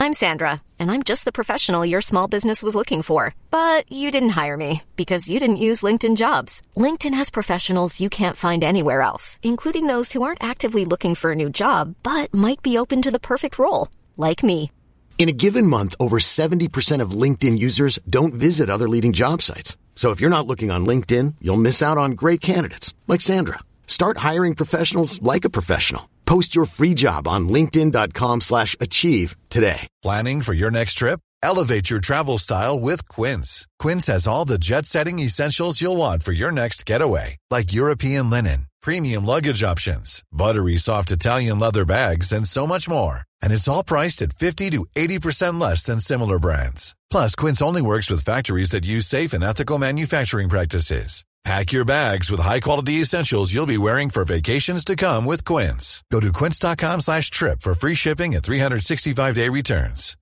I'm Sandra, and I'm just the professional your small business was looking for. But you didn't hire me because you didn't use LinkedIn Jobs. LinkedIn has professionals you can't find anywhere else, including those who aren't actively looking for a new job, but might be open to the perfect role, like me. In a given month, over 70% of LinkedIn users don't visit other leading job sites. So if you're not looking on LinkedIn, you'll miss out on great candidates like Sandra. Start hiring professionals like a professional. Post your free job on linkedin.com/achieve today. Planning for your next trip? Elevate your travel style with Quince. Quince has all the jet-setting essentials you'll want for your next getaway, like European linen, premium luggage options, buttery soft Italian leather bags, and so much more. And it's all priced at 50 to 80% less than similar brands. Plus, Quince only works with factories that use safe and ethical manufacturing practices. Pack your bags with high-quality essentials you'll be wearing for vacations to come with Quince. Go to quince.com/trip for free shipping and 365-day returns.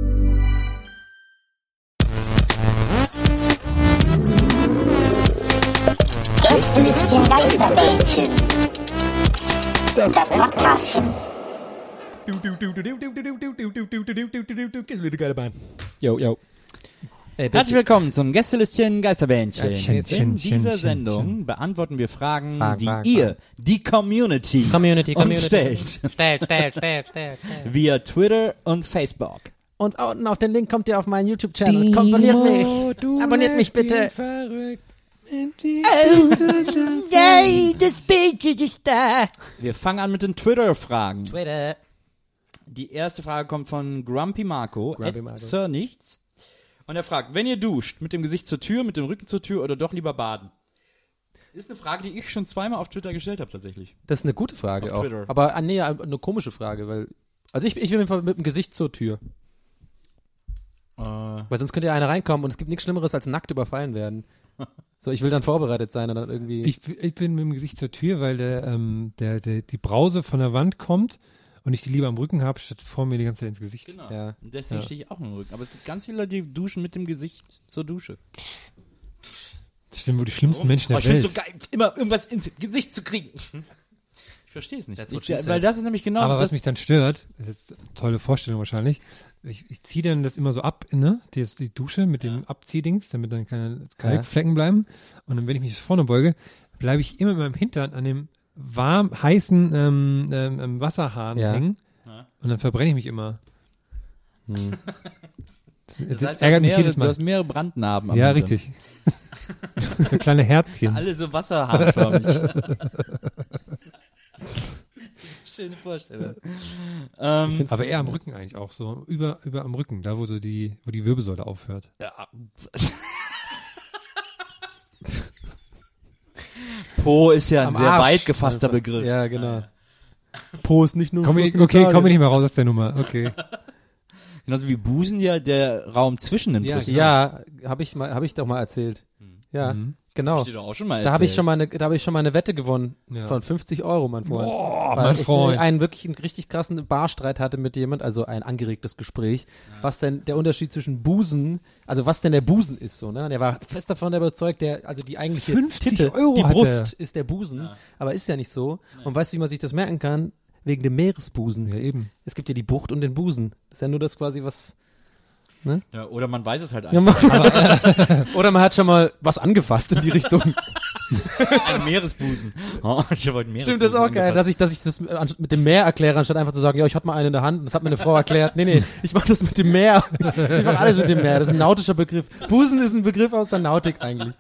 Gästelistchen Geisterbällchen. Das Podcastchen. Jo. Herzlich willkommen zum Gästelistchen Geisterbändchen. In dieser Sendung beantworten wir Fragen, die ihr, die Community uns stellt. Stellt. Via Twitter und Facebook. Und unten auf den Link kommt ihr auf meinen YouTube-Channel. Abonniert mich bitte. Yay, das Bildchen ist da. Wir fangen an mit den Twitter-Fragen. Twitter. Die erste Frage kommt von Grumpy Marco. Sir Nichts. Und er fragt, wenn ihr duscht, mit dem Gesicht zur Tür, mit dem Rücken zur Tür oder doch lieber baden? Das ist eine Frage, die ich schon zweimal auf Twitter gestellt habe, tatsächlich. Das ist eine gute Frage auf auch. Twitter. Aber eine komische Frage, weil. Also ich will auf jeden Fall mit dem Gesicht zur Tür. Weil sonst könnte ja einer reinkommen und es gibt nichts Schlimmeres als nackt überfallen werden. So, ich will dann vorbereitet sein und dann irgendwie. Ich bin mit dem Gesicht zur Tür, weil die Brause von der Wand kommt und ich die lieber am Rücken habe, statt vor mir die ganze Zeit ins Gesicht. Genau. Ja. Und deswegen stehe ich auch im Rücken. Aber es gibt ganz viele Leute, die duschen mit dem Gesicht zur Dusche. Das sind wohl die schlimmsten Menschen der Ich Welt. finde es so geil, immer irgendwas ins Gesicht zu kriegen. Ich verstehe es nicht. That's Weil das ist nämlich genau Aber das. was mich dann stört, das ist jetzt eine tolle Vorstellung wahrscheinlich, ich ziehe dann das immer so ab, ne? Die Dusche mit dem Abziehdings, damit dann keine Kalkflecken bleiben. Und dann, wenn ich mich vorne beuge, bleibe ich immer mit meinem Hintern an dem warm, heißen Wasserhahn hängen. Ja. Und dann verbrenne ich mich immer. Das heißt, du hast mehrere Brandnarben am Hintern. Richtig. So kleine Herzchen. Alle so wasserhahnförmig. Schöne Vorstellung. Aber eher am Rücken eigentlich auch so. Über am Rücken, da wo die Wirbelsäule aufhört. Ja. Po ist ja ein sehr weit gefasster Begriff. Ja, genau. Po ist nicht nur komm ich nicht mehr raus aus der Nummer. Okay. Genauso wie Busen ja der Raum zwischen den Brüsten. Ja, habe ich doch mal erzählt. Ja, genau. Hab ich dir doch auch schon mal erzählt. Da habe ich schon mal eine Wette gewonnen von 50 €, mein Freund. Boah, weil mein Freund. Ich einen richtig krassen Barstreit hatte mit jemand, also ein angeregtes Gespräch, was denn der Unterschied zwischen Busen, also was denn der Busen ist, so, ne? Und er war fest davon überzeugt, also die eigentliche 50 Titte, Euro die hat Brust ist der Busen, aber ist ja nicht so. Nee. Und weißt du, wie man sich das merken kann? Wegen dem Meeresbusen. Ja, eben. Es gibt ja die Bucht und den Busen. Das ist ja nur das quasi, was... Ne? Ja, oder man weiß es halt einfach. Ja, oder man hat schon mal was angefasst in die Richtung. Ein Meeresbusen. Oh, ich habe heute Meeresbusen. Stimmt, das ist auch geil, dass ich das mit dem Meer erkläre, anstatt einfach zu sagen, ja, ich hatte mal einen in der Hand und das hat mir eine Frau erklärt. Nee, ich mache das mit dem Meer. Ich mache alles mit dem Meer. Das ist ein nautischer Begriff. Busen ist ein Begriff aus der Nautik eigentlich.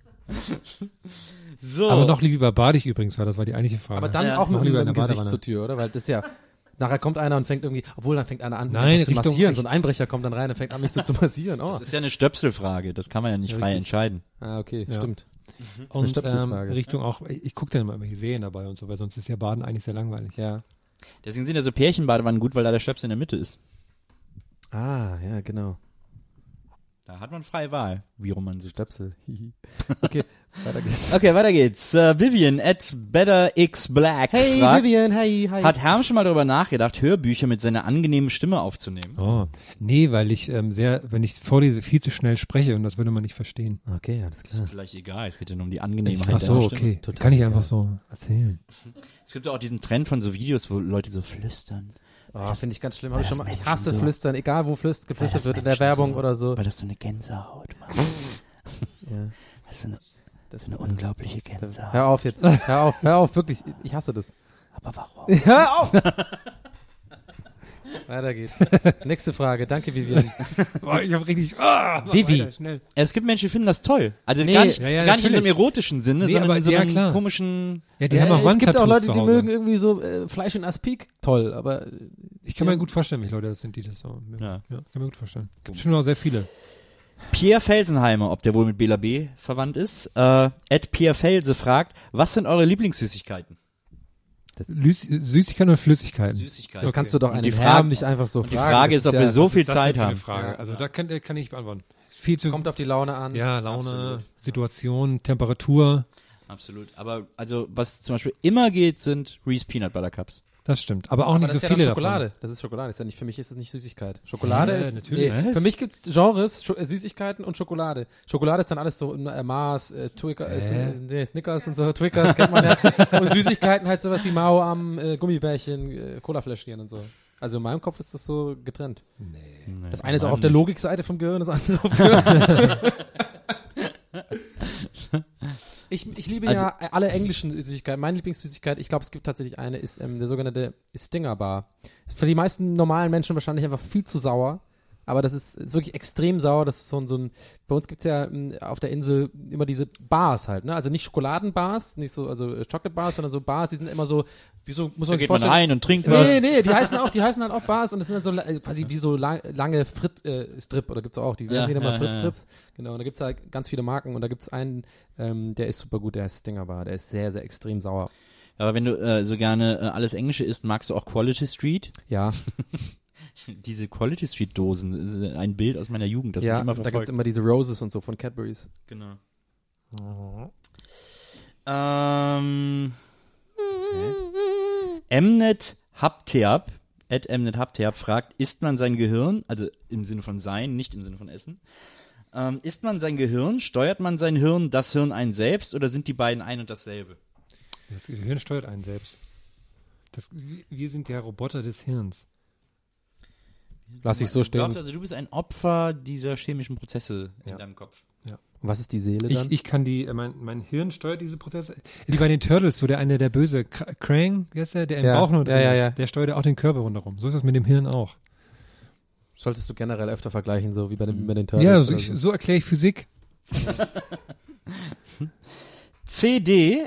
So. Aber noch lieber bade ich übrigens, weil das war die eigentliche Frage. Aber dann auch noch lieber in der Gesicht zur Tür, oder? Weil das ja... Nachher kommt einer und fängt irgendwie, obwohl dann fängt einer an, zu massieren. So ein Einbrecher kommt dann rein und fängt an, mich so zu massieren. Oh. Das ist ja eine Stöpselfrage, das kann man ja nicht frei entscheiden. Ah, okay, stimmt. Und Richtung auch, ich gucke dann immer die Serien dabei und so, weil sonst ist ja Baden eigentlich sehr langweilig. Ja. Deswegen sind ja so Pärchenbadewannen gut, weil da der Stöpsel in der Mitte ist. Ah, ja, genau. Da hat man freie Wahl, wie rum man sich Stöpsel. Okay, weiter geht's. Vivian at BetterXBlack Hey fragt, Vivian, hey. Hat Herm schon mal darüber nachgedacht, Hörbücher mit seiner angenehmen Stimme aufzunehmen? Oh, nee, weil ich wenn ich vorlese, viel zu schnell spreche und das würde man nicht verstehen. Okay, alles klar. Das ist vielleicht egal, es geht ja nur um die Angenehmheit. Ach so, der Stimme. okay. Kann ich einfach so erzählen. Es gibt ja auch diesen Trend von so Videos, wo Leute so flüstern. Finde ich ganz schlimm. Ich hasse Flüstern, egal wo geflüstert wird, in der Werbung oder so. Weil das so eine Gänsehaut macht. Ja. Das ist eine unglaubliche Gänsehaut. Hör auf jetzt. Hör auf, wirklich. Ich hasse das. Aber warum? Hör auf! Weiter geht's. Nächste Frage. Danke, Vivian. Boah, ich hab richtig. Vivi. Weiter, schnell. Es gibt Menschen, die finden das toll. Also Nee. gar nicht Ja, in so einem natürlich. erotischen Sinne, sondern aber- in so ja, einem klar. komischen... Ja, die haben auch es gibt auch Wandtattoos Leute, zu die Hause. mögen irgendwie so Fleisch in Aspik. Toll, aber Ich kann mir gut vorstellen, welche Leute das sind, die das so. Ja. Kann mir gut vorstellen. Gibt schon auch sehr viele. Pierre Felsenheimer, ob der wohl mit Bela B. verwandt ist, Pierre Felse fragt, was sind eure Lieblingssüßigkeiten? Süßigkeiten oder Flüssigkeiten? Süßigkeiten. das kannst du doch Und einen die Herrn Frage- nicht einfach so fragen. Die Frage Das ist, ob wir so Was viel ist das Zeit denn für eine haben. Frage? Also da kann ich beantworten. Viel zu. Kommt auf die Laune an. Ja, Laune, Absolut. Situation, Temperatur. Absolut. Aber also, was zum Beispiel immer geht, sind Reese Peanut Butter Cups. Das stimmt. Aber auch Aber nicht das so ist ja viele dann Schokolade. davon. Das ist Schokolade. Das ist ja nicht, für mich ist es nicht Süßigkeit. Schokolade ist, natürlich. für mich gibt's Genres, Süßigkeiten und Schokolade. Schokolade ist dann alles so Mars, Snickers und so, Twickers kennt man ja. Und Süßigkeiten halt sowas wie Mao am Gummibärchen, Colafläschchen und so. Also in meinem Kopf ist das so getrennt. Das eine ist auch auf der Logikseite vom Gehirn, das andere auf der Ich liebe ja alle englischen Süßigkeiten. Meine Lieblingssüßigkeit, ich glaube, es gibt tatsächlich eine, ist der sogenannte Stinger Bar. Ist für die meisten normalen Menschen wahrscheinlich einfach viel zu sauer. Aber das ist wirklich extrem sauer. Das ist so ein bei uns gibt's ja auf der Insel immer diese Bars halt, ne? Also nicht Schokoladenbars, nicht so, also Chocolate Bars, sondern so Bars, die sind immer so, wieso muss Da man sich geht man vorstellen? rein und trinkt was. Nee, die heißen halt auch Bars und das sind dann so quasi wie so lange Strip, oder gibt's auch, die werden wieder mal Frit-Strips. Genau, und da gibt's halt ganz viele Marken und da gibt's einen, der ist super gut, der heißt Stinger Bar, der ist sehr, sehr extrem sauer. Aber wenn du so gerne alles Englische isst, magst du auch Quality Street? Ja, Diese Quality Street Dosen, ist ein Bild aus meiner Jugend, das mich immer da gibt's verfolgt. immer diese Roses und so von Cadburys. Genau. Mnet Hapteab, @Mnet Hapteab fragt, isst man sein Gehirn, also im Sinne von sein, nicht im Sinne von Essen, isst man sein Gehirn, steuert man sein Hirn, das Hirn einen selbst oder sind die beiden ein und dasselbe? Das Gehirn steuert einen selbst. Wir sind der Roboter des Hirns. Lass ich so Du glaubst stehen. also, du bist ein Opfer dieser chemischen Prozesse in deinem Kopf. Und was ist die Seele dann? Ich kann mein Hirn steuert diese Prozesse. Wie bei den Turtles, wo der böse Krang, wie heißt der im Ja, Bauch nur drin ja. ist, der steuert auch den Körper rundherum. So ist das mit dem Hirn auch. Solltest du generell öfter vergleichen, so wie bei den Turtles. Ja, oder so erkläre ich Physik. CD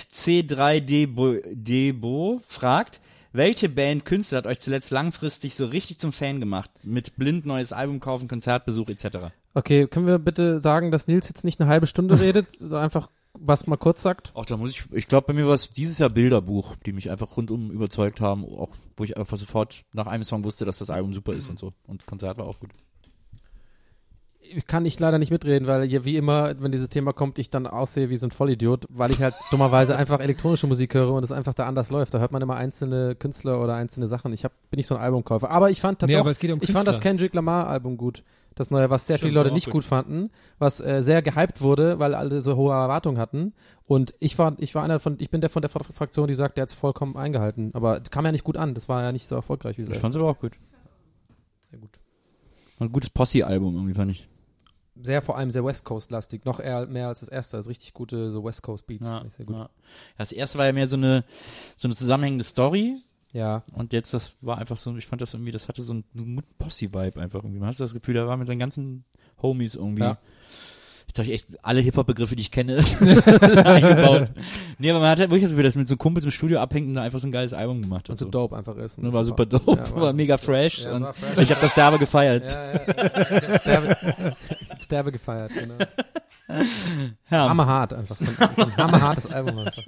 C3Debo fragt, welche Band, Künstler hat euch zuletzt langfristig so richtig zum Fan gemacht? Mit blind neues Album kaufen, Konzertbesuch etc. Okay, können wir bitte sagen, dass Nils jetzt nicht eine halbe Stunde redet, so einfach was mal kurz sagt? Auch da muss ich glaube, bei mir war es dieses Jahr Bilderbuch, die mich einfach rundum überzeugt haben, auch wo ich einfach sofort nach einem Song wusste, dass das Album super ist und so. Und Konzert war auch gut. Kann ich leider nicht mitreden, weil hier wie immer, wenn dieses Thema kommt, ich dann aussehe wie so ein Vollidiot, weil ich halt dummerweise einfach elektronische Musik höre und es einfach da anders läuft. Da hört man immer einzelne Künstler oder einzelne Sachen. bin nicht so ein Albumkäufer. Aber ich fand tatsächlich, aber es geht um ich fand das Künstler. Kendrick Lamar Album gut. Das neue, was sehr Stimmt, viele Leute war auch nicht gut. gut fanden, was sehr gehypt wurde, weil alle so hohe Erwartungen hatten. Und ich bin der von der Fraktion, die sagt, der hat's vollkommen eingehalten. Aber kam ja nicht gut an. Das war ja nicht so erfolgreich wie das Ich erste. fand's aber auch gut. Sehr gut. Ein gutes Posse-Album irgendwie, fand ich. Vor allem sehr West Coast-lastig. Noch eher mehr als das erste. Also richtig gute so West Coast Beats. Ja, Fand ich sehr gut. ja. Das erste war ja mehr so eine zusammenhängende Story. Ja. Und jetzt, das war einfach so, ich fand das irgendwie, das hatte so einen guten Posse-Vibe einfach irgendwie. Man hatte das Gefühl, da war mit seinen ganzen Homies irgendwie. Ja. Jetzt habe ich echt alle Hip-Hop-Begriffe, die ich kenne, eingebaut. Nee, aber man hat halt wirklich das Gefühl, dass mit so Kumpels im Studio abhängt und da einfach so ein geiles Album gemacht hat. Und so dope einfach ist. Ne, war super dope, Ja, war mega fresh Ja, es und war fresh. ich habe das derbe gefeiert. Ich hab Sterbe gefeiert, genau. Ja. Hammerhart einfach. So ein hammerhartes Album einfach.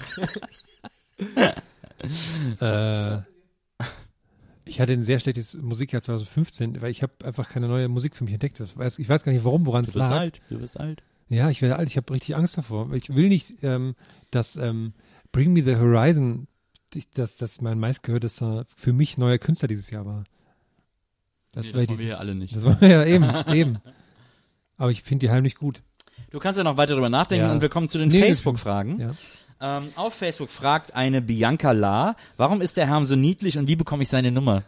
Ich hatte ein sehr schlechtes Musikjahr 2015, weil ich habe einfach keine neue Musik für mich entdeckt. Ich weiß gar nicht, woran es lag. Du bist alt. Ja, ich werde alt, ich habe richtig Angst davor. Ich will nicht, dass Bring Me the Horizon, das mein meistgehörtester für mich neuer Künstler dieses Jahr war. Das wollen wir hier alle nicht. Das war ja eben. Aber ich finde die heimlich gut. Du kannst ja noch weiter drüber nachdenken Ja. und wir kommen zu den Nee, Facebook-Fragen. Ja. Auf Facebook fragt eine Bianca La, warum ist der Herm so niedlich und wie bekomme ich seine Nummer?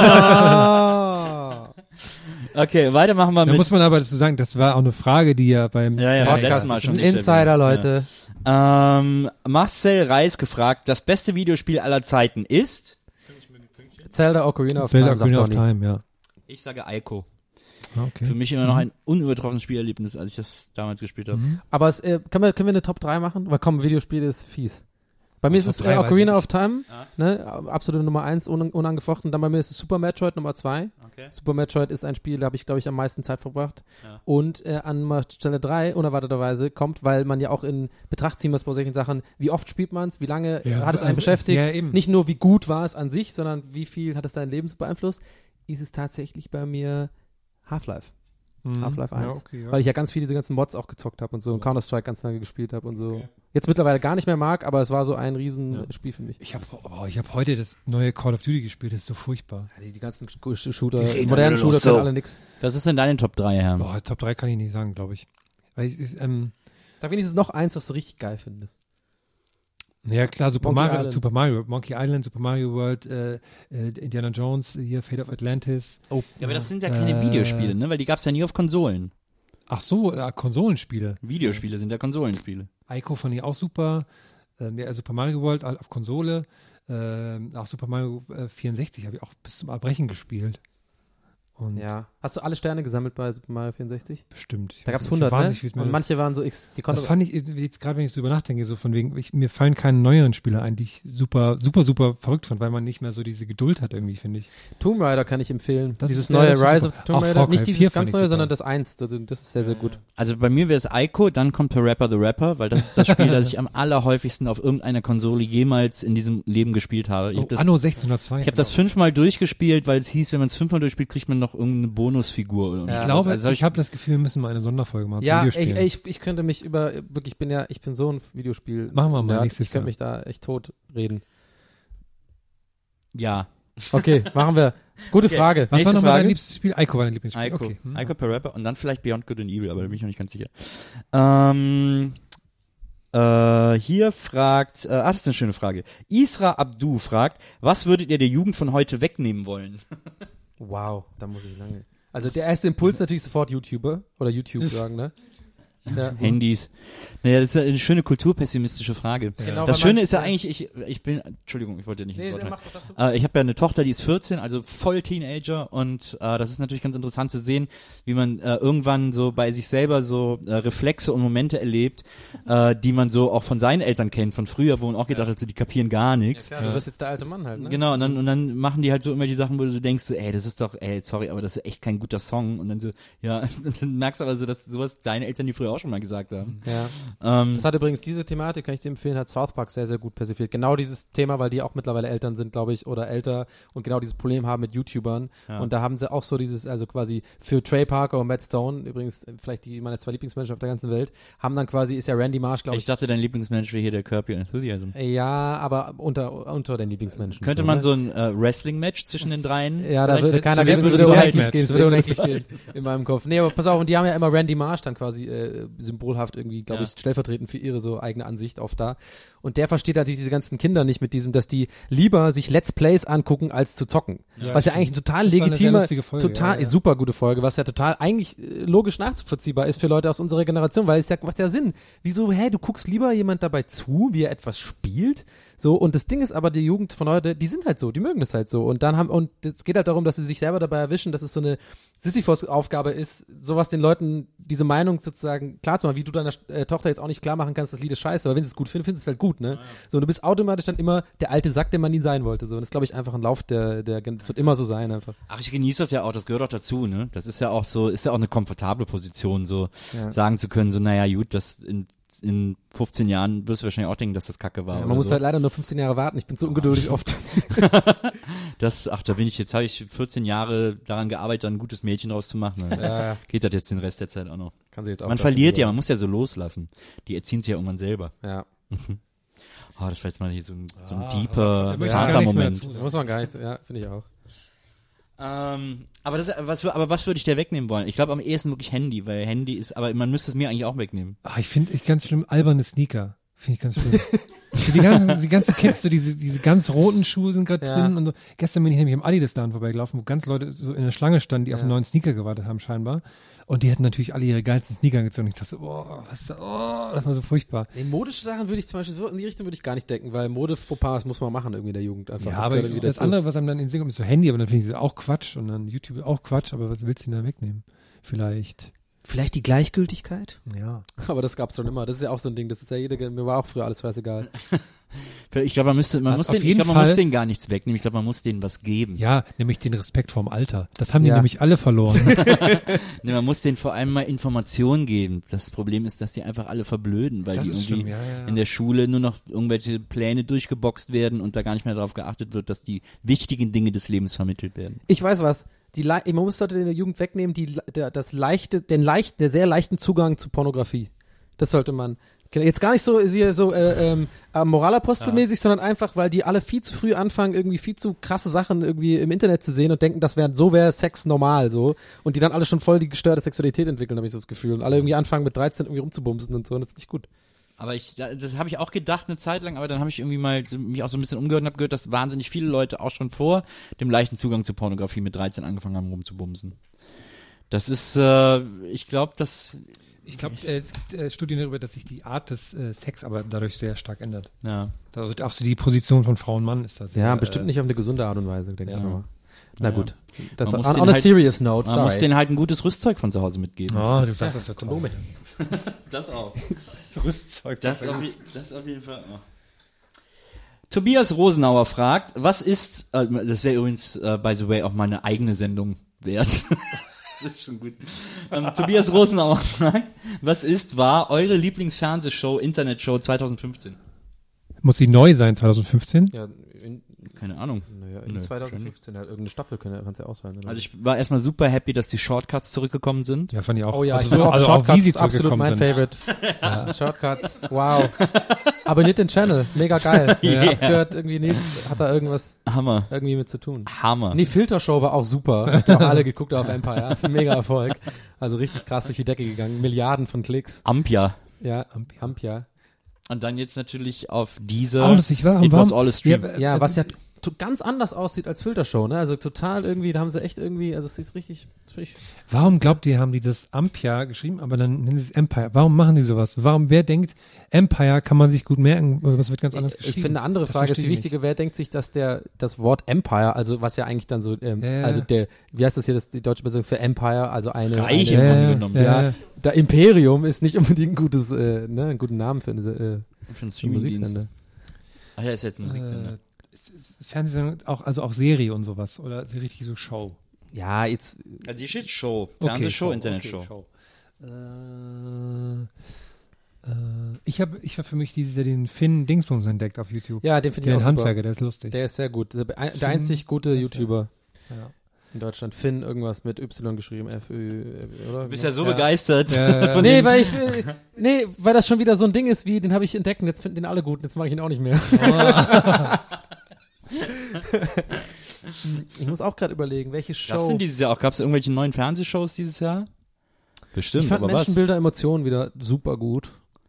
Okay, weiter machen wir Da mit. muss man aber dazu sagen, das war auch eine Frage, die ja beim Podcast Das Mal ist schon ein gestellt Insider, wurde. Leute. Marcel Reis gefragt, das beste Videospiel aller Zeiten ist? Zelda Ocarina of Zelda Time, sagt Ocarina of Donny. Time, ja. Ich sage Ico. Okay. Für mich immer noch ein unübertroffenes Spielerlebnis, als ich das damals gespielt habe. Aber können wir eine Top 3 machen? Weil komm, Videospiele ist fies. Bei mir ist es Top 3 weiß Ocarina ich of Time, ne? Absolute Nummer 1, unangefochten. Dann bei mir ist es Super Metroid Nummer 2. Okay. Super Metroid ist ein Spiel, da habe ich, glaube ich, am meisten Zeit verbracht. Ja. Und an Stelle 3, unerwarteterweise, kommt, weil man ja auch in Betracht ziehen muss bei solchen Sachen, wie oft spielt man es, wie lange Ja, hat es einen also, beschäftigt. ja, eben. Nicht nur, wie gut war es an sich, sondern wie viel hat es dein Leben beeinflusst, ist es tatsächlich bei mir Half-Life. Half-Life 1. Ja, okay, ja. Weil ich ja ganz viele diese ganzen Mods auch gezockt habe und so und Counter-Strike ganz lange gespielt habe und so. Jetzt mittlerweile gar nicht mehr mag, aber es war so ein Riesenspiel für mich. Ich habe heute das neue Call of Duty gespielt, das ist so furchtbar. Ja, die ganzen Shooter, reden modernen alle Shooter noch so. können alle nix. Was ist denn deine Top 3, Herr? Boah, Top 3 kann ich nicht sagen, glaube ich. Weil Da wenigstens noch eins, was du richtig geil findest. ja klar, Super Monkey Mario, Monkey Island, Super Mario World, Indiana Jones, hier Fate of Atlantis. Oh, Ja, aber das sind ja keine Videospiele, ne? Weil die gab's ja nie auf Konsolen. Ach so, Konsolenspiele. Videospiele sind ja Konsolenspiele. Ico fand ich auch super. Ja, Super Mario World auf Konsole. Auch Super Mario 64 habe ich auch bis zum Erbrechen gespielt. Und ja. Hast du alle Sterne gesammelt bei Super Mario 64? bestimmt. Da gab's 100, ne? Und manche waren so X. Die das fand ich, jetzt gerade wenn ich so drüber nachdenke, so von wegen, mir fallen keine neueren Spieler ein, die ich super verrückt fand, weil man nicht mehr so diese Geduld hat irgendwie, finde ich. Tomb Raider kann ich empfehlen. Das dieses ist- neue das ist Rise super. of Tomb Auch Raider. Far Cry Nicht 4 dieses fand ganz ich neue, super. sondern das 1. Das ist sehr, sehr gut. Also bei mir wäre es Ico, dann kommt Parappa the Rapper, weil das ist das Spiel, das ich am allerhäufigsten auf irgendeiner Konsole jemals in diesem Leben gespielt habe. Ich habe Anno 1602. ich hab das 5-mal durchgespielt, weil es hieß, wenn man es 5-mal durchspielt, kriegt man noch irgendeine Bonusfigur. Oder Ich glaube, also ich habe das Gefühl, wir müssen mal eine Sonderfolge machen Ja, zu Videospielen. ich könnte mich ich bin so ein Videospiel. Machen wir mal Nerd. nächstes Ich könnte Jahr. mich da echt tot reden. Ja, Okay, machen wir. Gute Frage. Was nächste war nochmal Frage? dein liebstes Spiel? Ico war dein Lieblingsspiel. Ico. Okay. Ico Parappa und dann vielleicht Beyond Good and Evil, aber da bin ich noch nicht ganz sicher. Hier fragt, das ist eine schöne Frage. Isra Abdu fragt, was würdet ihr der Jugend von heute wegnehmen wollen? Wow, da muss ich lange. Also der erste Impuls natürlich sofort YouTuber oder YouTube sagen, ne? Ja. Handys. Naja, das ist ja eine schöne kulturpessimistische Frage. Genau, Das weil Schöne man- ist ja eigentlich, ich bin, Entschuldigung, ich wollte dir nicht ins Wort fallen. mach das doch. Ich habe ja eine Tochter, die ist 14, also voll Teenager und das ist natürlich ganz interessant zu sehen, wie man irgendwann so bei sich selber so Reflexe und Momente erlebt, die man so auch von seinen Eltern kennt, von früher, wo man auch gedacht hat, so, die kapieren gar nichts. Ja, du bist jetzt der alte Mann halt, ne? Genau, und dann machen die halt so immer die Sachen, wo du so denkst, so, ey, das ist doch, sorry, aber das ist echt kein guter Song. Und dann so, ja, dann merkst du aber so, dass sowas deine Eltern die früher auch schon mal gesagt haben. Ja. Das hat übrigens diese Thematik, kann ich dir empfehlen, hat South Park sehr, sehr gut persifliert. Genau dieses Thema, weil die auch mittlerweile Eltern sind, glaube ich, oder älter und genau dieses Problem haben mit YouTubern. Ja. Und da haben sie auch so dieses, also quasi für Trey Parker und Matt Stone, übrigens vielleicht meine 2 Lieblingsmenschen auf der ganzen Welt, haben dann quasi, ist ja Randy Marsh, glaube Ich ich. dachte, dein Lieblingsmensch wäre hier der Curb Your Enthusiasm. Ja, aber unter den Lieblingsmenschen. Könnte so, man ne? so ein Wrestling-Match zwischen den dreien? Ja, da vielleicht würde keiner setzen? gewinnen, es Würdest würde du halt unendlich gehen, es würde unendlich halt- gehen in meinem Kopf. Nee, aber pass auf, und die haben ja immer Randy Marsh dann quasi symbolhaft irgendwie, glaube ich, stellvertretend für ihre so eigene Ansicht auf da. Und der versteht natürlich diese ganzen Kinder nicht mit diesem, dass die lieber sich Let's Plays angucken, als zu zocken. Was ja eigentlich ein total Das war eine sehr legitimer, lustige Folge, total ja. super gute Folge, was ja total eigentlich logisch nachvollziehbar ist für Leute aus unserer Generation, weil es ja macht ja Sinn. Wieso, du guckst lieber jemand dabei zu, wie er etwas spielt? So, und das Ding ist aber, die Jugend von heute, die sind halt so, die mögen das halt so. Und es geht halt darum, dass sie sich selber dabei erwischen, dass es so eine Sisyphos-Aufgabe ist, sowas den Leuten, diese Meinung sozusagen klar zu machen, wie du deiner Tochter jetzt auch nicht klar machen kannst, das Lied ist scheiße, aber wenn sie es gut findet, findest du es halt gut, ne? So, und du bist automatisch dann immer der alte Sack, der man nie sein wollte, so. Und das ist, glaube ich, einfach ein Lauf, das wird immer so sein, einfach. Ach, ich genieße das ja auch, das gehört auch dazu, ne? Das ist ja auch so, ist ja auch eine komfortable Position, so sagen zu können, so, naja, gut, das in 15 Jahren wirst du wahrscheinlich auch denken, dass das Kacke war. Ja, oder man muss so. halt leider nur 15 Jahre warten, ich bin so ungeduldig oft. Da bin ich jetzt, habe ich 14 Jahre daran gearbeitet, ein gutes Mädchen draus zu machen. Ne? Ja. Geht das jetzt den Rest der Zeit auch noch. Kann sie jetzt auch Man verliert ja, man muss ja so loslassen. Die erziehen sich ja irgendwann selber. Ja. Oh, das war jetzt mal hier so ein da deeper möchte ich gar nichts mehr Vatermoment. dazu Da muss man gar nicht, ja, finde ich auch. Aber was würde ich dir wegnehmen wollen? Ich glaube am ehesten wirklich Handy, weil Handy ist, aber man müsste es mir eigentlich auch wegnehmen. Ich finde ganz schlimm alberne Sneaker. Finde ich ganz schön. So die ganzen Kids, so diese ganz roten Schuhe sind gerade drin und so. Gestern bin ich nämlich im Adidas-Laden vorbeigelaufen, wo ganz Leute so in der Schlange standen, die auf einen neuen Sneaker gewartet haben scheinbar. Und die hätten natürlich alle ihre geilsten Sneaker angezogen. Ich dachte, das war so furchtbar. Nee, modische Sachen würde ich zum Beispiel, so in die Richtung würde ich gar nicht denken, weil Mode-Fauxpas muss man machen irgendwie in der Jugend einfach. Ja, aber das andere, was einem dann in den Sinn kommt, ist so Handy, aber dann finde ich das auch Quatsch und dann YouTube auch Quatsch, aber was willst du denn da wegnehmen? Vielleicht die Gleichgültigkeit? Ja. Aber das gab's schon immer. Das ist ja auch so ein Ding. Das ist ja mir war auch früher alles scheißegal. Ich glaube, man muss denen gar nichts wegnehmen. Ich glaube, man muss denen was geben. Ja, nämlich den Respekt vorm Alter. Das haben die nämlich alle verloren. Nee, man muss denen vor allem mal Informationen geben. Das Problem ist, dass die einfach alle verblöden, weil die irgendwie in der Schule nur noch irgendwelche Pläne durchgeboxt werden und da gar nicht mehr darauf geachtet wird, dass die wichtigen Dinge des Lebens vermittelt werden. Ich weiß was. Man muss Leute in der Jugend wegnehmen, der sehr leichten Zugang zu Pornografie. Das sollte man. Jetzt gar nicht so Moralapostelmäßig, sondern einfach, weil die alle viel zu früh anfangen, irgendwie viel zu krasse Sachen irgendwie im Internet zu sehen und denken, so wäre Sex normal, so. Und die dann alle schon voll die gestörte Sexualität entwickeln, habe ich so das Gefühl. Und alle irgendwie anfangen mit 13 irgendwie rumzubumsen und so, und das ist nicht gut. Aber das habe ich auch gedacht eine Zeit lang, aber dann habe ich irgendwie mal mich auch so ein bisschen umgehört und habe gehört, dass wahnsinnig viele Leute auch schon vor dem leichten Zugang zu Pornografie mit 13 angefangen haben rumzubumsen. Das ist, ich glaube, es gibt Studien darüber, dass sich die Art des Sex aber dadurch sehr stark ändert. Ja. Also auch so die Position von Frau und Mann ist das. Ja, bestimmt nicht auf eine gesunde Art und Weise, denke ich mal. Na gut. Das on a serious note, sorry. Man muss denen halt ein gutes Rüstzeug von zu Hause mitgeben. Oh, du sagst das ja Kondome. Das auch. Rüstzeug. Das auf jeden Fall. Oh. Tobias Rosenauer fragt, was ist, das wäre übrigens, by the way, auch mal eine eigene Sendung wert. Das ist schon gut. Tobias Rosenauer fragt, war eure Lieblingsfernsehshow, Internetshow 2015? Muss sie neu sein, 2015? Ja, keine Ahnung. Naja, in 2015 halt irgendeine Staffel kannst du ja auswählen. Oder? Also ich war erstmal super happy, dass die Shortcuts zurückgekommen sind. Ja, fand ich auch. Oh ja, also auch wie sie absolut mein Favorite. Ja. Shortcuts, wow. Abonniert den Channel, mega geil. Yeah. Ja, gehört irgendwie Nils, hat da irgendwas Hammer. Irgendwie mit zu tun. Hammer. Die Filtershow war auch super. Habt ihr auch alle geguckt auf Empire. Mega Erfolg. Also richtig krass durch die Decke gegangen. Milliarden von Klicks. Ampia. Ja, Ampia. Und dann jetzt natürlich auf diese It Was All a Stream. Ja, was ja ganz anders aussieht als Filtershow, ne? Also total irgendwie, da haben sie echt irgendwie, also es ist richtig, Warum glaubt ihr, haben die das Ampia geschrieben, aber dann nennen sie es Empire? Warum machen die sowas? Wer denkt, Empire kann man sich gut merken, was wird ganz anders geschrieben? Ich finde, eine andere Frage ist die wichtige, wer denkt sich, dass das Wort Empire, also was ja eigentlich dann so, also wie heißt das hier, die deutsche Übersetzung für Empire, also Reich im Grunde genommen. Ja, der Imperium ist nicht unbedingt ein gutes, einen guten Namen für eine Musiksender. Ach ja, ist jetzt ein Musiksender. Fernsehen, auch Serie und sowas, oder richtig so Show? Ja, jetzt. Also hier steht Show. Fernsehshow, Internetshow. Okay, ich habe für mich dieses Jahr den Finn Dingsbums entdeckt auf YouTube. Ja, den finde ich auch super. Handwerker, der ist lustig. Der ist sehr gut. Der einzig gute YouTuber. Ja. In Deutschland. Finn, irgendwas mit Y geschrieben, F-Ö, oder? Du bist ja so begeistert. Weil das schon wieder so ein Ding ist, den habe ich entdeckt und jetzt finden den alle gut und jetzt mag ich ihn auch nicht mehr. Ich muss auch gerade überlegen, welche Show. Gab's denn dieses Jahr auch? Gab es irgendwelche neuen Fernsehshows dieses Jahr? Bestimmt, ich fand aber Menschenbilder, Emotionen wieder super gut.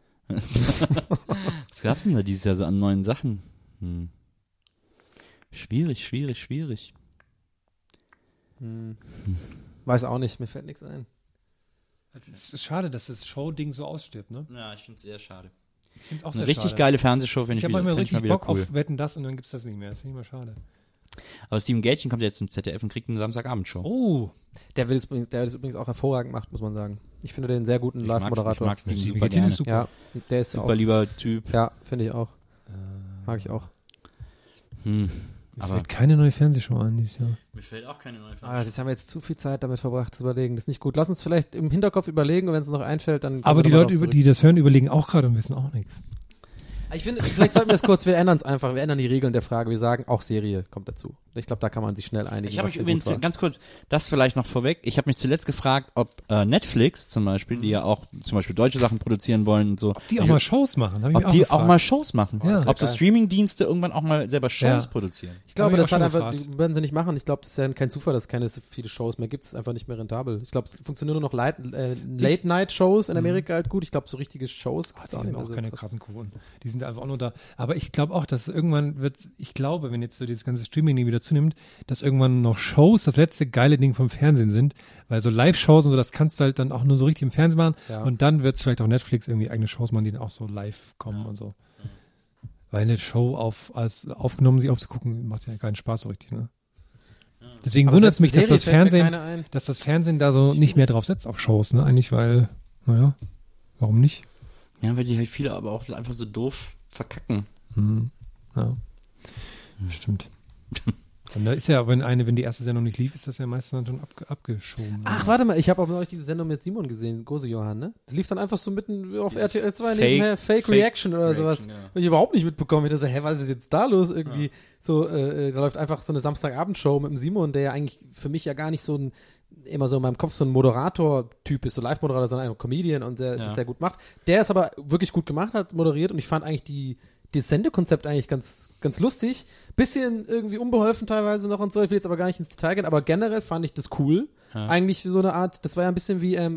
Was gab's denn da dieses Jahr so an neuen Sachen? Schwierig. Weiß auch nicht, mir fällt nichts ein. Es ist schade, dass das Show-Ding so ausstirbt, ne? Ja, ich finde es eher schade. Ich finde es auch eine sehr richtig schade. Geile Fernsehshow, ich habe immer richtig Bock auf Wetten, das und dann gibt's das nicht mehr. Finde ich mal schade. Aber Steven Gätchen kommt jetzt zum ZDF und kriegt eine Samstagabendshow. Oh. Der wird es übrigens auch hervorragend gemacht, muss man sagen. Ich finde den sehr guten Live-Moderator. Ich mag Steven super gerne. Super. Ja, der ist super lieber Typ. Ja, finde ich auch. Mag ich auch. Mir fällt keine neue Fernsehshow an dieses Jahr. Mir fällt auch keine neue Fernsehshow. Das haben wir jetzt zu viel Zeit damit verbracht zu überlegen. Das ist nicht gut. Lass uns vielleicht im Hinterkopf überlegen und wenn es noch einfällt, dann... Aber die Leute, die das hören, überlegen auch gerade und wissen auch nichts. Ich finde, vielleicht sollten wir es kurz, wir ändern es einfach, wir ändern die Regeln der Frage, wir sagen, auch Serie kommt dazu. Ich glaube, da kann man sich schnell einigen. Ich habe mich übrigens, ganz kurz, das vielleicht noch vorweg, ich habe mich zuletzt gefragt, ob Netflix zum Beispiel, die ja auch zum Beispiel deutsche Sachen produzieren wollen und so. Ob die auch mal Shows machen, habe ich mich auch gefragt. Auch mal Shows machen. Ja. Ob so Streamingdienste irgendwann auch mal selber Shows produzieren. Ich glaube, das hat einfach, die werden sie nicht machen. Ich glaube, das ist ja kein Zufall, dass es keine so viele Shows mehr gibt. Es ist einfach nicht mehr rentabel. Ich glaube, es funktionieren nur noch Late-Night-Shows in Amerika halt gut. Ich glaube, so richtige Shows gibt's auch nicht mehr. Auch keine krassen Quoten. Die sind einfach auch nur da. Aber ich glaube auch, dass irgendwann wenn jetzt so dieses ganze Streaming-Ding wieder zunimmt, dass irgendwann noch Shows das letzte geile Ding vom Fernsehen sind, weil so Live-Shows und so, das kannst du halt dann auch nur so richtig im Fernsehen machen und dann wird es vielleicht auch Netflix irgendwie eigene Shows machen, die dann auch so live kommen und so. Weil eine Show aufgenommen, sie aufzugucken, macht ja keinen Spaß so richtig, ne? Deswegen wundert es mich, dass das Fernsehen da so nicht mehr drauf setzt auf Shows, ne? Eigentlich, weil, warum nicht? Ja, weil die halt viele aber auch einfach so doof verkacken. Ja, stimmt. Und da ist ja, wenn die erste Sendung nicht lief, ist das ja meistens dann schon abgeschoben. Ach, warte mal, ich habe aber neulich diese Sendung mit Simon gesehen, Gose Johann, ne? Das lief dann einfach so mitten auf RTL 2 nebenher, Fake Reaction oder sowas. Ja. Und ich überhaupt nicht mitbekommen. Ich dachte so, was ist jetzt da los? Irgendwie so, da läuft einfach so eine Samstagabendshow mit dem Simon, der ja eigentlich für mich ja gar nicht so immer so in meinem Kopf so ein Moderator-Typ ist, so Live-Moderator, sondern ein Comedian und das sehr gut macht. Der es aber wirklich gut gemacht hat, moderiert und ich fand eigentlich das Sendekonzept eigentlich ganz, ganz lustig. Bisschen irgendwie unbeholfen teilweise noch und so. Ich will jetzt aber gar nicht ins Detail gehen, aber generell fand ich das cool. Ja. Eigentlich so eine Art, das war ja ein bisschen wie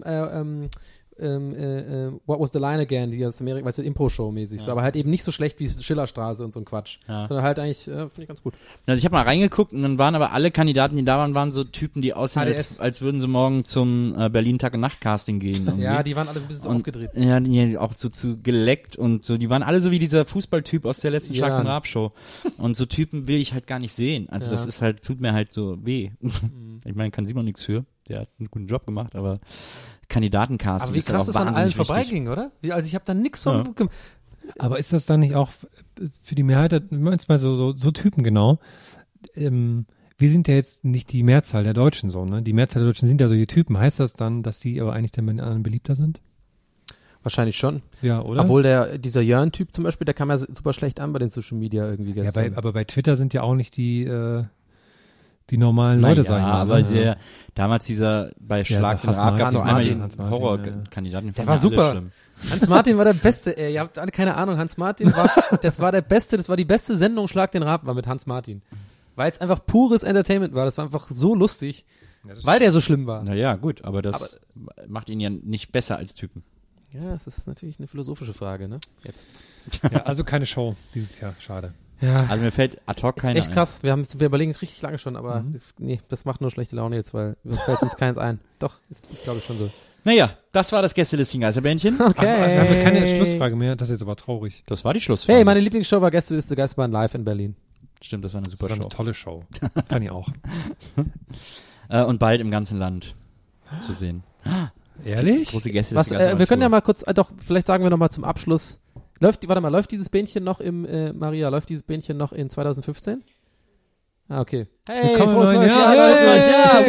What Was the Line Again, die aus Amerika, weißt du, Impro-Show-mäßig, so, aber halt eben nicht so schlecht wie Schillerstraße und so ein Quatsch, sondern halt eigentlich, finde ich ganz gut. Also ich habe mal reingeguckt und dann waren aber alle Kandidaten, die da waren so Typen, die aussehen, als würden sie morgen zum Berlin Tag- und Nacht-Casting gehen. Irgendwie. Ja, die waren alle so ein bisschen so aufgedreht. Ja, die auch so zu geleckt und so, die waren alle so wie dieser Fußballtyp aus der letzten Schlag den Raab-Show. Und so Typen will ich halt gar nicht sehen. Also das ist halt, tut mir halt so weh. Ich meine, kann Simon nichts für. Der hat einen guten Job gemacht, aber Kandidatencasting. Aber wie krass das an allen vorbeiging, oder? Also ich habe da nichts von. Aber ist das dann nicht auch für die Mehrheit, manchmal so Typen genau? Wir sind ja jetzt nicht die Mehrzahl der Deutschen so, ne? Die Mehrzahl der Deutschen sind ja solche Typen. Heißt das dann, dass die aber eigentlich dann bei den anderen beliebter sind? Wahrscheinlich schon. Ja, oder? Obwohl dieser Jörn-Typ zum Beispiel, der kam ja super schlecht an bei den Social Media irgendwie gestern. Ja, aber bei Twitter sind ja auch nicht die normalen Leute, sag ich mal. Aber damals bei Schlag den Raab gab es noch einmal diesen Horrorkandidaten. Der war super. Schlimm. Hans Martin war der Beste, ey. Ihr habt alle keine Ahnung. Hans Martin das war die beste Sendung Schlag den Raab war mit Hans Martin. Weil es einfach pures Entertainment war. Das war einfach so lustig, weil der so schlimm war. Naja, gut, aber das macht ihn ja nicht besser als Typen. Ja, das ist natürlich eine philosophische Frage, ne? Jetzt. Ja, also keine Show dieses Jahr. Schade. Ja. Also mir fällt ad hoc keine ein. Echt krass. Wir überlegen richtig lange schon, aber nee, das macht nur schlechte Laune jetzt, weil uns fällt uns keins ein. Doch, ist glaube ich schon so. Naja, das war das Gästelisting Geisterbändchen. Okay. Wir haben keine Schlussfrage mehr, das ist jetzt aber traurig. Das war die Schlussfrage. Hey, meine Lieblingsshow war Gäste ist der Geisterbahn live in Berlin. Stimmt, das war eine super Show. Das war Show. eine tolle Show. Kann ich auch. Und bald im ganzen Land zu sehen. Ehrlich? Große Gäste. Wir können ja mal kurz, vielleicht sagen wir noch mal zum Abschluss. Läuft dieses Bähnchen noch läuft dieses Bähnchen noch in 2015? Ah, okay. Hey, frohes neues Jahr!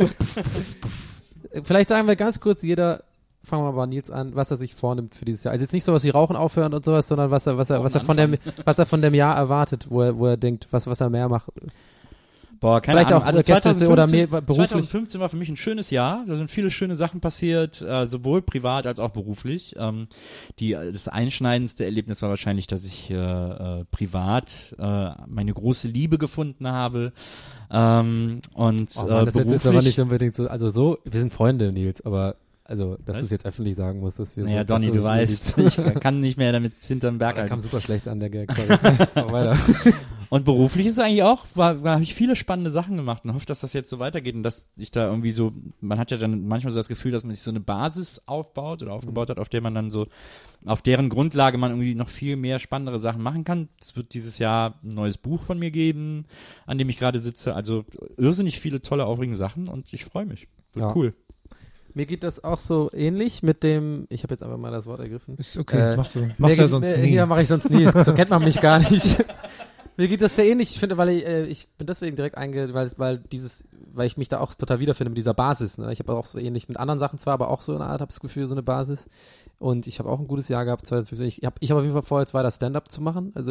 Vielleicht sagen wir ganz kurz, fangen wir mal Nils an, was er sich vornimmt für dieses Jahr. Also jetzt nicht sowas wie Rauchen aufhören und sowas, sondern was er von dem Jahr erwartet, wo er denkt, was er mehr macht. Boah, keine Ahnung. Also 2015, oder mehr beruflich. 2015 war für mich ein schönes Jahr. Da sind viele schöne Sachen passiert, sowohl privat als auch beruflich. Das einschneidendste Erlebnis war wahrscheinlich, dass ich privat meine große Liebe gefunden habe. Das ist jetzt aber nicht unbedingt so, wir sind Freunde, Nils, aber dass du es jetzt öffentlich sagen musst, dass wir naja, Donny, du weißt, ich kann nicht mehr damit hinterm Berg halten. Kam super schlecht an, der Gag, sorry. Weiter. Und beruflich ist es eigentlich auch, habe ich viele spannende Sachen gemacht und hoffe, dass das jetzt so weitergeht und dass ich da irgendwie so, man hat ja dann manchmal so das Gefühl, dass man sich so eine Basis aufbaut oder aufgebaut hat, auf der man dann so, auf deren Grundlage man irgendwie noch viel mehr spannendere Sachen machen kann. Es wird dieses Jahr ein neues Buch von mir geben, an dem ich gerade sitze. Also irrsinnig viele tolle, aufregende Sachen und ich freue mich. Wird cool. Mir geht das auch so ähnlich mit dem, ich habe jetzt einfach mal das Wort ergriffen. Ist okay, machst du ja sonst nie. Ja, mache ich sonst nie, so kennt man mich gar nicht. Mir geht das sehr ähnlich, ich finde, weil ich bin deswegen direkt weil ich mich da auch total wiederfinde mit dieser Basis, ne? Ich habe auch so ähnlich mit anderen Sachen zwar, aber auch so eine Art, habe das Gefühl, so eine Basis. Und ich habe auch ein gutes Jahr gehabt, 2015. Ich habe auf jeden Fall vor, jetzt weiter Stand-up zu machen, also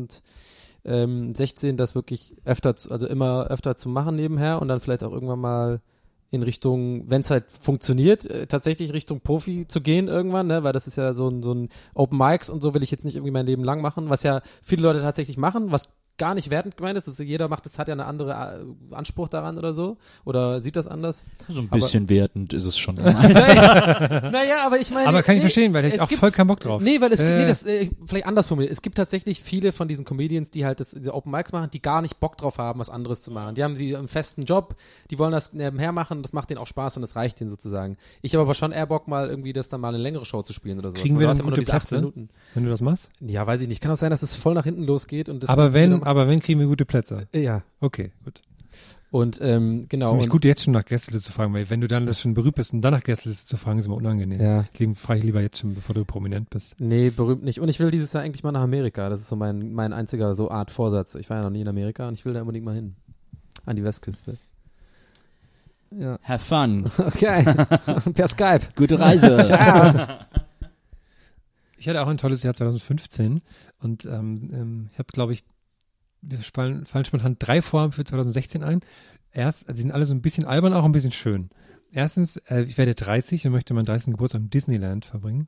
2016 das wirklich immer öfter zu machen nebenher und dann vielleicht auch irgendwann mal in Richtung, wenn es halt funktioniert, tatsächlich Richtung Profi zu gehen irgendwann, ne, weil das ist ja so ein Open Mics und so will ich jetzt nicht irgendwie mein Leben lang machen, was ja viele Leute tatsächlich machen, was gar nicht wertend gemeint ist. Jeder macht das, hat ja eine andere Anspruch daran oder so. Oder sieht das anders. So ein bisschen wertend ist es schon. Naja, aber ich meine. Aber kann ich verstehen, weil ich auch voll keinen Bock drauf. Nee, weil vielleicht anders formuliert. Es gibt tatsächlich viele von diesen Comedians, die halt diese Open Mics machen, die gar nicht Bock drauf haben, was anderes zu machen. Die haben einen festen Job, die wollen das nebenher machen, das macht denen auch Spaß und das reicht denen sozusagen. Ich habe aber schon eher Bock, mal irgendwie das dann mal eine längere Show zu spielen oder so. Kriegen wir dann gute Plätze, wenn du das machst? Ja, weiß ich nicht. Kann auch sein, dass es voll nach hinten losgeht. Und das aber wenn kriegen wir gute Plätze? Ja. Okay, gut. Und genau. Es ist nämlich gut, jetzt schon nach Gästeliste zu fragen, weil wenn du dann das schon berühmt bist und dann nach Gästeliste zu fragen, ist immer unangenehm. Ja. Deswegen frage ich lieber jetzt schon, bevor du prominent bist. Nee, berühmt nicht. Und ich will dieses Jahr eigentlich mal nach Amerika. Das ist so mein einziger so Art Vorsatz. Ich war ja noch nie in Amerika und ich will da unbedingt mal hin. An die Westküste. Ja. Have fun. Okay. Per Skype. Gute Reise. Ciao. Ich hatte auch ein tolles Jahr 2015 und ich habe, glaube ich, wir fallen spontan 3 Vorhaben für 2016 ein. Also die sind alle so ein bisschen albern, auch ein bisschen schön. Erstens, ich werde 30 und möchte meinen 30. Geburtstag im Disneyland verbringen.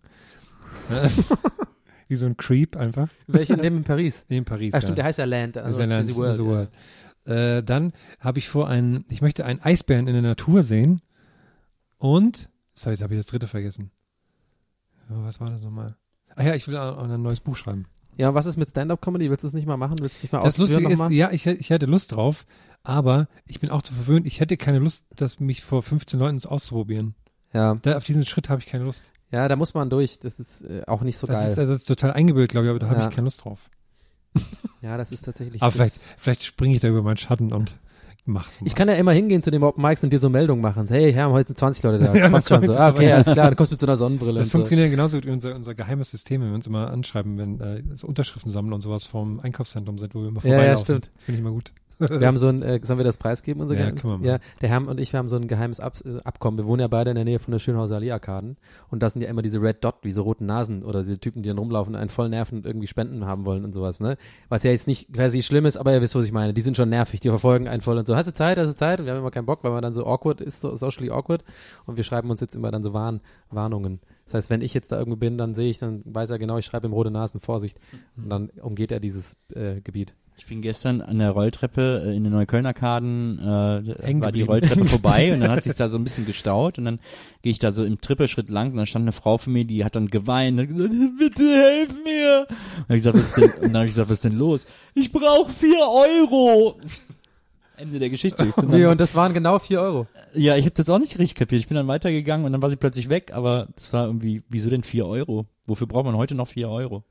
Wie so ein Creep einfach. Welcher? In dem in Paris? In Paris, stimmt, der heißt ja Land. Also Disney World. Dann habe ich vor, ich möchte einen Eisbären in der Natur sehen und, sorry, jetzt habe ich das dritte vergessen. Was war das nochmal? Ach ja, ich will auch ein neues Buch schreiben. Ja, was ist mit Stand-Up-Comedy? Willst du es nicht mal machen? Willst du es nicht mal Das Lustige ist, mal? ja, ich hätte Lust drauf, aber ich bin auch zu verwöhnt. Ich hätte keine Lust, mich vor 15 Leuten auszuprobieren. Ja. Auf diesen Schritt habe ich keine Lust. Ja, da muss man durch. Das ist auch nicht so geil. Das ist total eingebildet, glaube ich, aber da habe ich keine Lust drauf. Ja, das ist tatsächlich. Aber vielleicht springe ich da über meinen Schatten und mach's mal. Ich kann ja immer hingehen zu den Open Mics und dir so Meldungen machen. Hey, wir haben heute 20 Leute da. Ja, passt schon so. Okay, alles klar. Du kommst mit so einer Sonnenbrille. Das funktioniert genauso wie unser geheimes System, wenn wir uns immer anschreiben, wenn so Unterschriften sammeln und sowas vom Einkaufszentrum sind, wo wir immer vorbeilaufen. Ja, stimmt. Das finde ich immer gut. Wir haben sollen wir das preisgeben? Unser Geheimnis? Können wir mal. Ja, der Herr und ich, wir haben so ein geheimes Abkommen. Wir wohnen ja beide in der Nähe von der Schönhauser Allee-Arkaden und das sind ja immer diese Red Dot, diese roten Nasen oder diese Typen, die dann rumlaufen, einen voll nerven und irgendwie Spenden haben wollen und sowas, ne? Was ja jetzt nicht quasi schlimm ist, aber ihr wisst, was ich meine. Die sind schon nervig, die verfolgen einen voll und so. Hast du Zeit? Und wir haben immer keinen Bock, weil man dann so awkward ist, so socially awkward und wir schreiben uns jetzt immer dann so Warnungen. Das heißt, wenn ich jetzt da irgendwo bin, dann weiß er genau, ich schreibe ihm rote Nasen, Vorsicht. Und dann umgeht er dieses Gebiet. Ich bin gestern an der Rolltreppe in den Neukölln-Arkaden, war die Rolltreppe vorbei und dann hat sich da so ein bisschen gestaut und dann gehe ich da so im Trippelschritt lang und dann stand eine Frau vor mir, die hat dann geweint und gesagt, bitte helf mir. Und dann habe ich gesagt, was ist denn los? Ich brauche 4 Euro. Ende der Geschichte. Und das waren genau 4 Euro. Ja, ich habe das auch nicht richtig kapiert. Ich bin dann weitergegangen und dann war sie plötzlich weg, aber es war irgendwie, wieso denn 4 Euro? Wofür braucht man heute noch 4 Euro?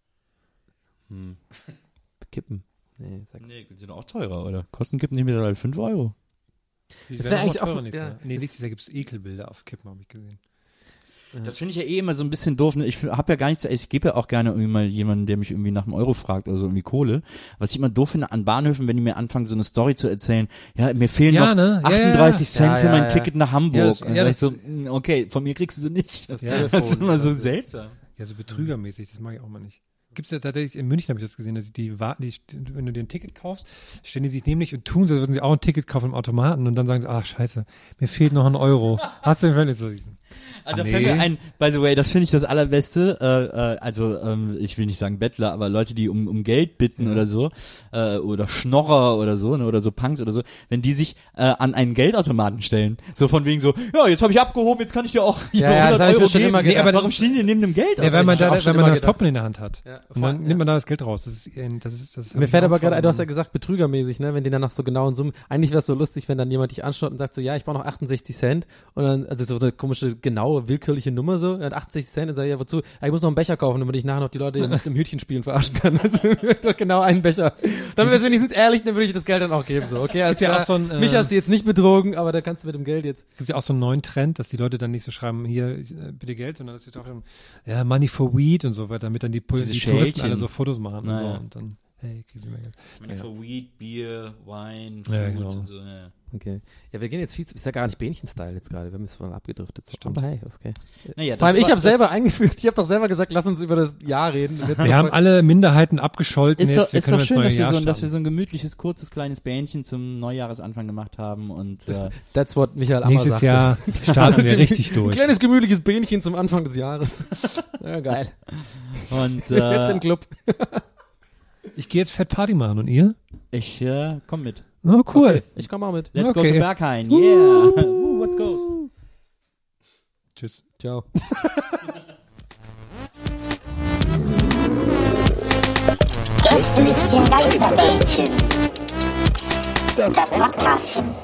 Kippen. Nee, die sind auch teurer, oder? Kosten Kippen nicht wieder 5 Euro. Das wäre eigentlich auch nächstes Jahr. Nee, nächstes Jahr gibt es Ekelbilder auf Kippen, habe ich gesehen. Das finde ich ja immer so ein bisschen doof. Ne? Ich habe ja gar nichts, ich gebe ja auch gerne irgendwie mal jemanden, der mich irgendwie nach einem Euro fragt oder so irgendwie Kohle. Was ich immer doof finde an Bahnhöfen, wenn die mir anfangen, so eine Story zu erzählen. Ja, mir fehlen noch 38 Cent für mein Ticket nach Hamburg. Und dann so, okay, von mir kriegst du nicht. Das ist immer so seltsam. Ja, so betrügermäßig, das mag ich auch mal nicht. Gibt's ja tatsächlich, in München habe ich das gesehen, dass wenn du dir ein Ticket kaufst, stellen die sich nämlich und tun so, als würden sie auch ein Ticket kaufen im Automaten und dann sagen sie, ach scheiße, mir fehlt noch 1 Euro. Hast du den Fan so? Da fällt mir ein, by the way, das finde ich das Allerbeste, ich will nicht sagen Bettler, aber Leute, die um Geld bitten oder so, oder Schnorrer oder so, ne, oder so Punks oder so, wenn die sich an einen Geldautomaten stellen, so von wegen so, ja, jetzt habe ich abgehoben, jetzt kann ich dir auch 100 Euro geben. Nee, aber warum stehen die neben dem Geld? Ja, weil man das Portemonnaie in der Hand hat. Ja, und dann nimmt man da das Geld raus. Das mir fällt aber gerade, du hast ja gesagt, betrügermäßig, ne, wenn die dann nach so genauen Summen, eigentlich wäre es so lustig, wenn dann jemand dich anschaut und sagt so, ja, ich brauche noch 68 Cent und dann, also so eine komische, genaue, willkürliche Nummer so, er hat 68 Cent und sagt, ja, wozu? Ja, ich muss noch einen Becher kaufen, damit ich nachher noch die Leute im Hütchenspielen verarschen kann. Also, genau einen Becher. Dann wäre es wenigstens ehrlich, dann würde ich das Geld dann auch geben, so, okay, also ja auch mich hast du jetzt nicht betrogen, aber da kannst du mit dem Geld jetzt. Gibt ja auch so einen neuen Trend, dass die Leute dann nicht so schreiben, hier, bitte Geld, sondern das ist auch schon, ja, Money for Weed und so weiter, damit dann die Touristen alle so Fotos machen und so und dann, hey, kriegen sie mehr Geld. Money for Weed, Bier, Wein, Food und so, ja. Okay. Ja, wir gehen jetzt ist ja gar nicht Bähnchen-Style jetzt gerade, wir haben es voll abgedriftet. So. Aber hey, okay. Naja, vor allem, ich habe selber eingeführt, ich habe doch selber gesagt, lass uns über das Jahr reden. Wir haben alle Minderheiten abgescholten. Ist doch schön, dass wir so ein gemütliches, kurzes, kleines Bähnchen zum Neujahresanfang gemacht haben und that's what Michael Ammer nächstes sagte. Jahr starten wir richtig durch. Ein kleines gemütliches Bähnchen zum Anfang des Jahres. Ja, geil. Und jetzt im Club. Ich gehe jetzt Fett Party machen und ihr? Ich komm mit. Oh, cool. Okay, ich komme auch mit. Let's go Okay. to Berghain. Yeah. Let's go. Tschüss. Ciao. Gästelistchen Geisterbällchen. Das Podcastchen.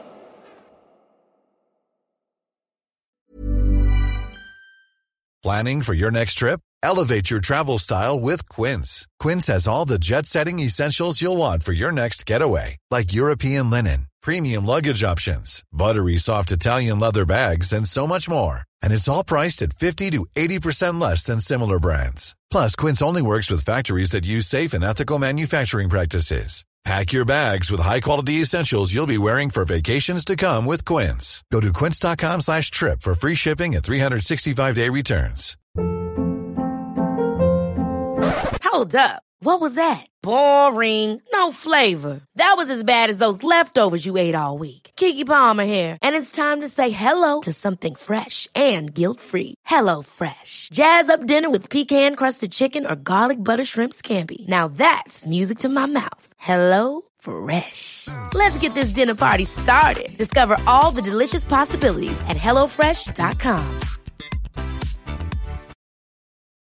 Planning for your next trip? Elevate your travel style with Quince. Quince has all the jet-setting essentials you'll want for your next getaway, like European linen, premium luggage options, buttery soft Italian leather bags, and so much more. And it's all priced at 50 to 80% less than similar brands. Plus, Quince only works with factories that use safe and ethical manufacturing practices. Pack your bags with high-quality essentials you'll be wearing for vacations to come with Quince. Go to quince.com/trip for free shipping and 365-day returns. Hold up. What was that? Boring. No flavor. That was as bad as those leftovers you ate all week. Keke Palmer here, and it's time to say hello to something fresh and guilt-free. Hello Fresh. Jazz up dinner with pecan-crusted chicken or garlic butter shrimp scampi. Now that's music to my mouth. Hello Fresh. Let's get this dinner party started. Discover all the delicious possibilities at HelloFresh.com.